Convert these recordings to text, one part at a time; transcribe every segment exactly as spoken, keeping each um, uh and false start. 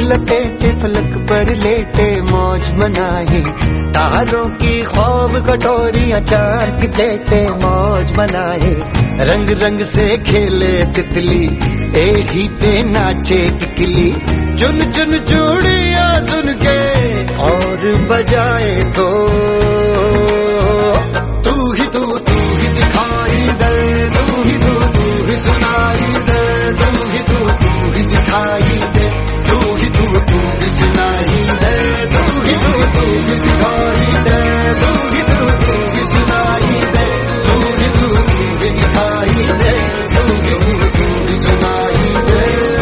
लपेटे फलक पर लेटे मौज मनाए, तारों की ख्वाब कटोरियां चांद की प्लेटे मौज मनाए। रंग रंग से खेले तितली, एड़ी पे नाचे टिकली, चुन चुन चूड़ियां सुन के और बजाए तो तू ही तू तू ही दिखाई दे, तू ही तू तू ही सुनाई दे, तू ही तू तू ही दिखाई दे, तू ही तू तू ही सुनाई दे, तू ही तू तू ही दिखाई दे, तू ही तू तू ही सुनाई दे, तू ही तू तू ही दिखाई दे, तू ही तू तू ही सुनाई दे।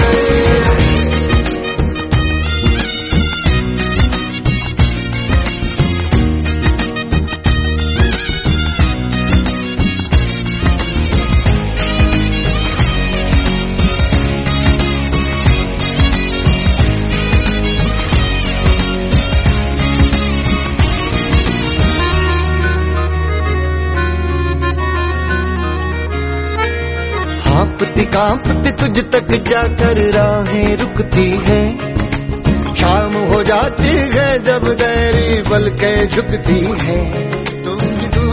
कांपती कांपती तुझ तक जाकर राहें रुकती है, शाम हो जाती है जब गहरी पलकें झुकती है। तुम ही तू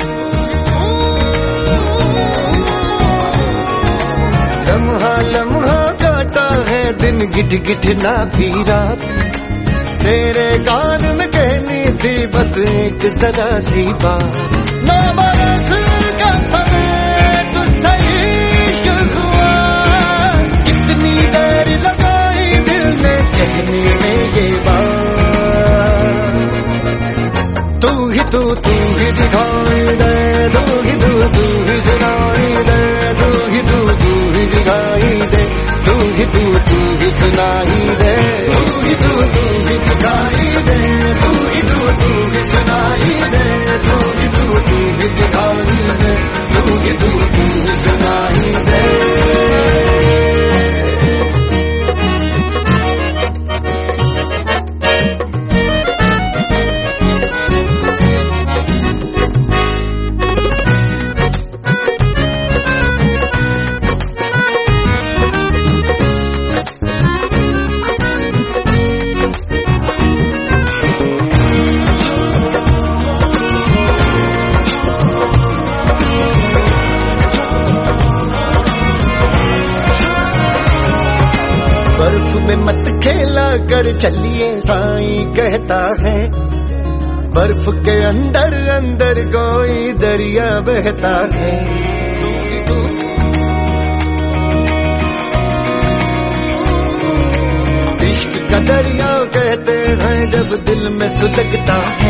लम्हा लम्हा काटा है दिन गिठ गिठ ना भी रात, तेरे कान में कहनी थी बस एक जरा सी बात। नौ बरस का समय तू सही देर लगाई दिल ने कहने में ये बात, तू ही तू तू ही दिखाई दे, तू ही तू तू ही सुनाई दे, तू ही तू तू ही दिखाई दे, तू ही तू तू ही सुनाई दे, तू ही तू तू ही दिखाई दे, तू ही तू तू ही सुनाई दे, तू ही तू तू ही दिखाई दे, तू ही तू तू ही सुनाई दे। बर्फ में मत खेला कर चलिए साईं कहता है, बर्फ के अंदर अंदर कोई दरिया बहता है। इश्क का दरिया कहते हैं जब दिल में सुलगता है,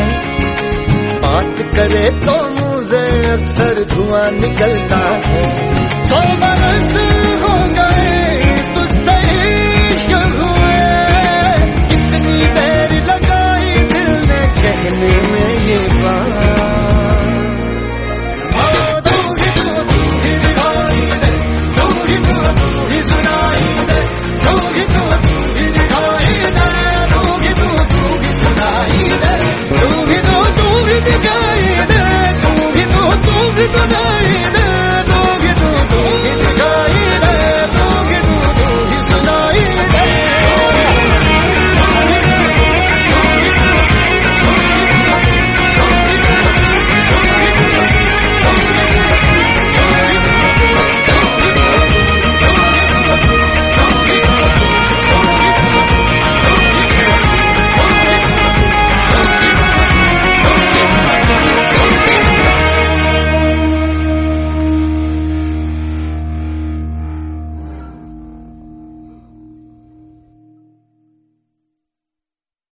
बात करे तो मुंह से अक्सर धुआं निकलता है। सौ